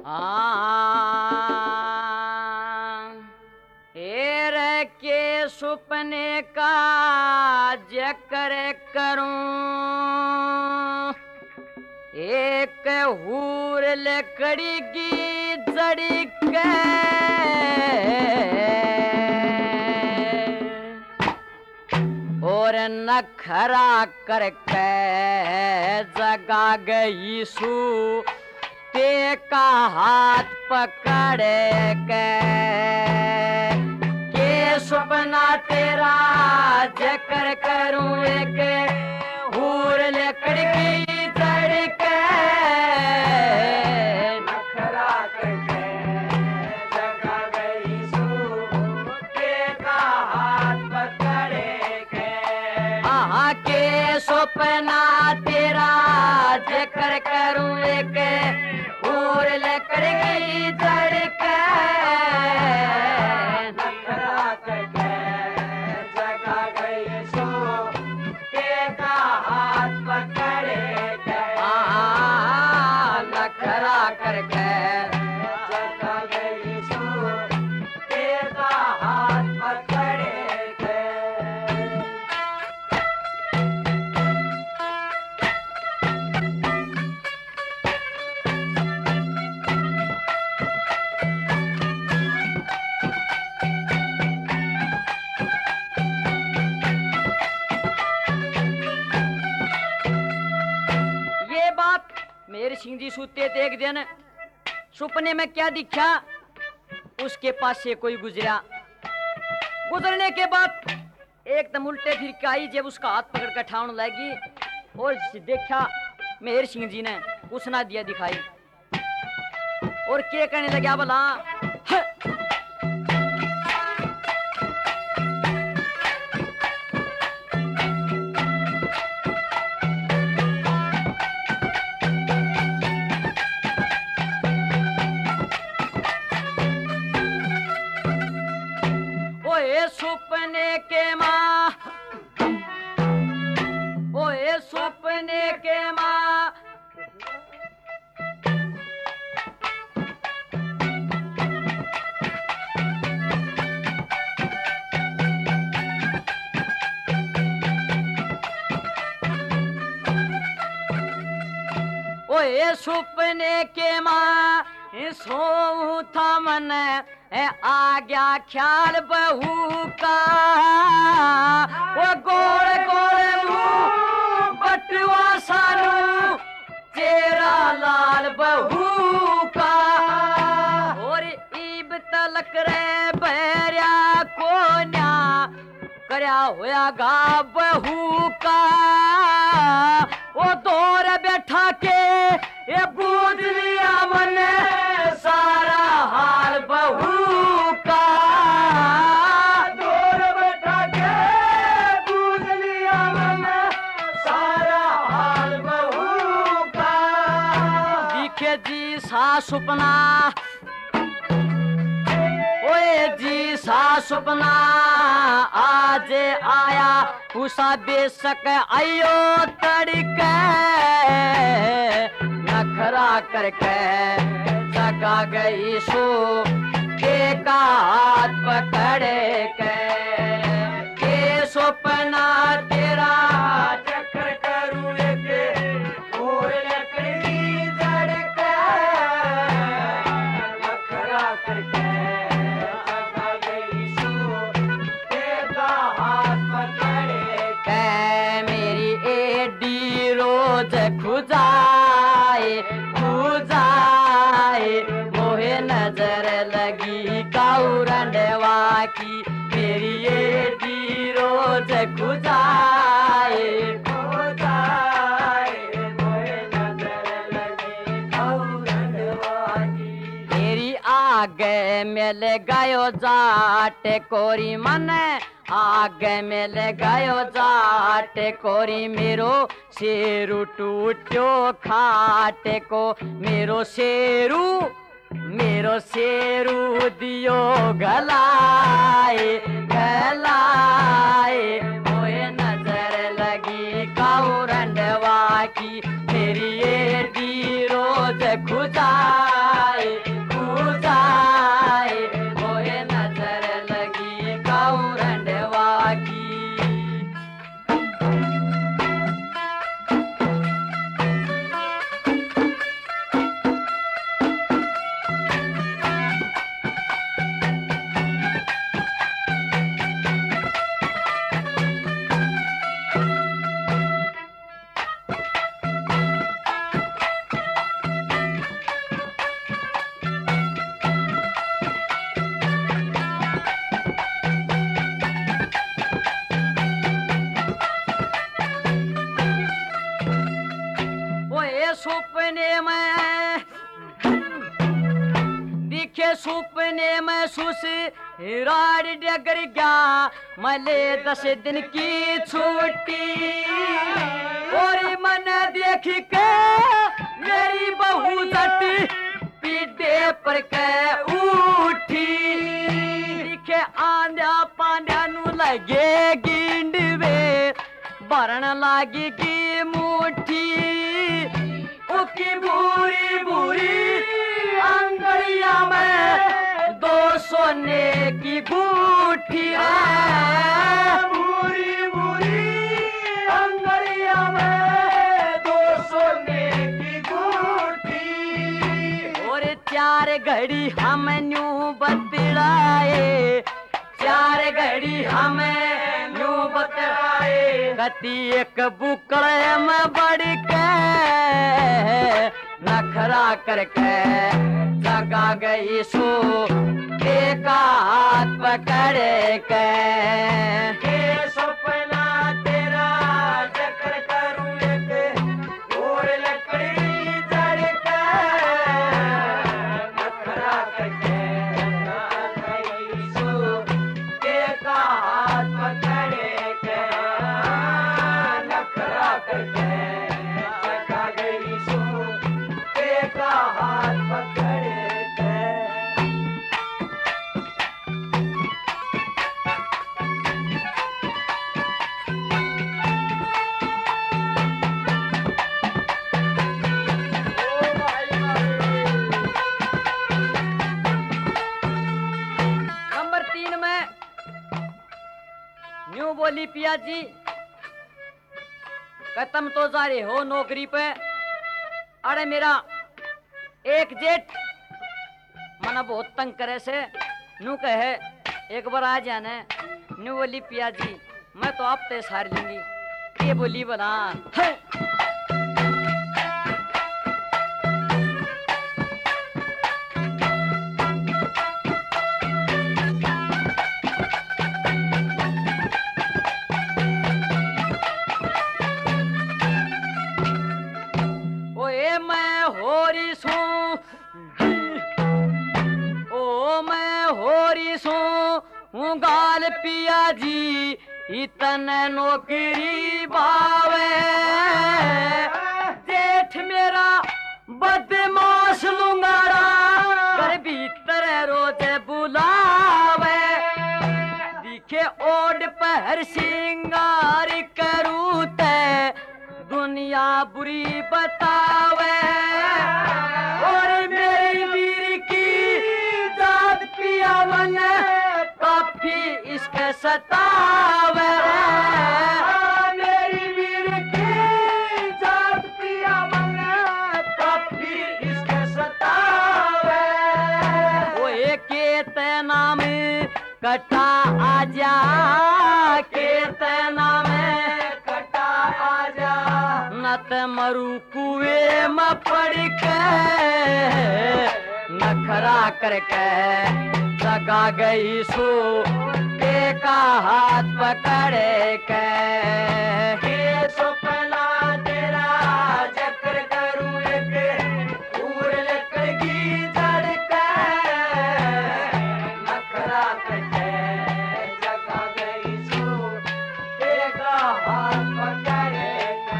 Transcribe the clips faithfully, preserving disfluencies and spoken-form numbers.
हेर के सुपने का जिक्र करूं, एक हूर लकड़ी की जड़ी के और नखरा करके जगा गई सू ते का हाथ पकड़ के के सपना तेरा जिक्र करूं, एक हूर लकड़ी की जड़ के नखरा करके जगा गई सू ते का हाथ पकड़ के आहा के सपना तेरा जिक्र करूं, एक हूर लकड़ी की जड़ के नखरा करके जगा गई सो के का हाथ पकड़ के नखरा करके जगा गई सो के का हाथ पकड़ के। मेरे सिंह जी सूते थे एक दिन, सुपने में क्या दिखा, उसके पास से कोई गुजरा, गुजरने के बाद एकदम उल्टे फिर के आई, जब उसका हाथ पकड़ कर ठाउन लगी और देखा मेहर सिंह जी ने कुछ ना दिया दिखाई और क्या कहने लगा बोला, सुपने के माँ, ओए सुपने के माँ, ओए सुपने के माँ सोऊं था मन आ गया ख्याल बहू का, वो गोल गोल मुंह बटवा सानू चेहरा लाल बहू का और ईब तलक रे बहरिया कोन्या करया होया गा बहू का, वो दौर बैठा के ये बूझ लिया मन सारा हाल बहू का, दौर बैठा के बूझ लिया मन सारा हाल बहू का। दिखे जी सा सुपना, ओए जी सा सुपना आज आया, उसा बेशक आयो तड़के नखरा करके जगा गई सो के का हाथ पकड़ के के सपना तेरा चक्कर करूं, एक हूर लकड़ी जड़ के नखरा करके जगा गई सो के का हाथ पकड़ के। मेरी एडी रोज खुजाए खुजाए मोहे नजर लगी काउरंडवा की, मेरी एडी रोज खुजाए खुजाए मोहे नजर लगी काउरंडवा की, मेरी आगे मिल गयो जाट कोरी मन, आगे मिल गयो जाट कोरी मेरो शेरू टूटो खाट को, मेरो शेरू मेरो शेरू दियो गलाए गलाए मोहे नजर लगी काउरंडवा की, मेरी ये दी रोज खुदाए में दिखे सुपने में सुस राड डगर गया मले दस दिन की छुट्टी और मन देख के मेरी बहू जट पीढ़े पर के उठी दिखे आंध्या पांड्या नु लगे गिंडवे भरण लागेगी मुट्ठी उकी बुरी बुरी अंगड़िया में दो सोने की गुठी है बुरी बुरी अंगड़िया में दो सोने की गुठी और चार घड़ी हम न्यू बतलाए चार घड़ी हमें न्यू बतलाए गति एक बुकड़े में बढ़ के नखरा करके जगा गई सो एक हाथ पकड़े के के सपना तेरा चक्कर करूं एक और लकड़ी जड़ के नखरा करके जगा गई सो एक हाथ पकड़े के नखरा करके जगा गई सो एक हाथ पकड़े के नंबर तीन में न्यू बोली पिया जी खत्म तो जा रहे हो नौकरी पे अरे मेरा एक जेठ मना बहुत तंग करे से नू कहे एक बार आ जाने न्यू बोली पिया जी मैं तो आप ते सार लूंगी ये बोली बना है। ओए मैं होरी सू ओ मैं होरी सू हूँ गाल पिया जी इतन नौकरी बावे जेठ मेरा बदमाश लूंगाड़ा घर भीतर रोज बुलावे दिखे ओड पहर सिंगार करूँ ते दुनिया बुरी बतावे और मेरी वीर की जात पियावन काफी इसके सतावे मेरी वीर की जात पियावन काफी इसके सतावे वो एक नाम कटा आजा के नाम कटा आजा नत मरु कुएं में पड़ के नखरा करके जगा गई सो एक हाथ पकड़े के के सपना तेरा चक्कर करूं एक पूर लकड़ी जड़ के नखरा करके जगा गई सो एक हाथ पकड़े के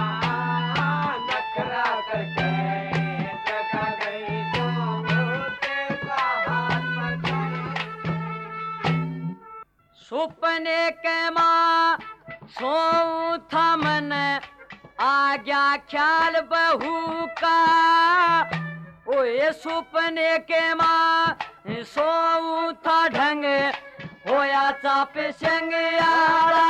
नखरा करके जगा गई सो एक हाथ पकड़े सुपने के माँ सो था मन आ गया ख्याल बहू का ओए सुपने के माँ सो था ढंग होया चाप संग यारा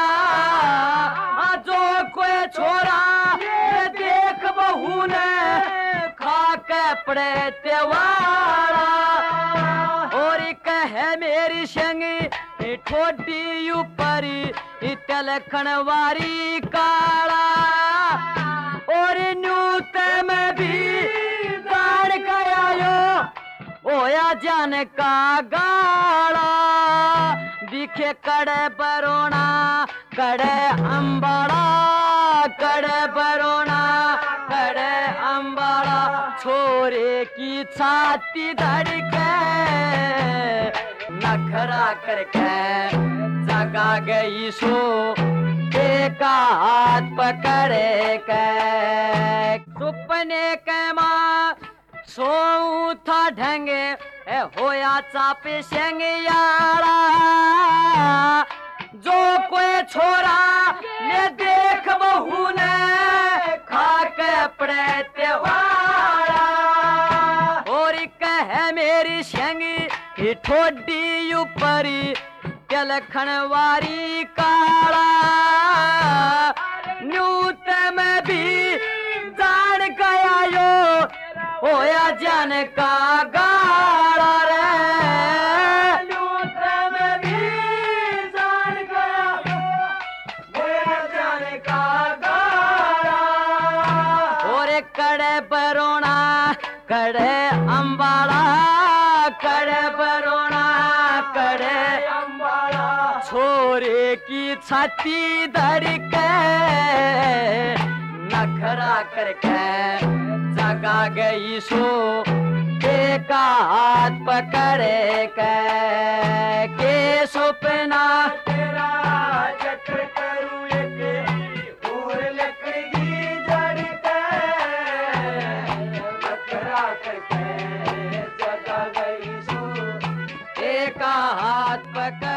जो कोई छोरा ये देख बहू ने खा के पड़े तेवारा और कहे मेरी संग ठोडी ऊपर तलखनवारी काला और न्यूत में भी गाड़ गया यो ओया जान का गाड़ा दिखे कड़े बरोना कड़े अंबाड़ा कड़े बरोना कड़े अंबाड़ा छोरे की छाती धड़के नखरा करके जगा गई सो एक हाथ पकड़े के सुपने के माँ सो था ढंगे ए होया चापे सेंग यारा जो कोई छोरा ने देख बहू ने खाके पड़े त्योहारा और कह मेरी सेंगी ठोडी ऊपरी लखनवारी काला न्यूत में भी जान गया यो होया जन का गाड़ा रे न्यूत में भी जान गया होया जन का गाड़ा और कड़े बरोना कड़े अंबाड़ा कड़े बरोना कड़े छोरे की छाती धड़के नखरा करके जगा गई सो एक हाथ पकड़े के के सपना तेरा चक्र करूं एक और लकड़ी जड़ के नखरा करके जगा गई सो एक हाथ पकड़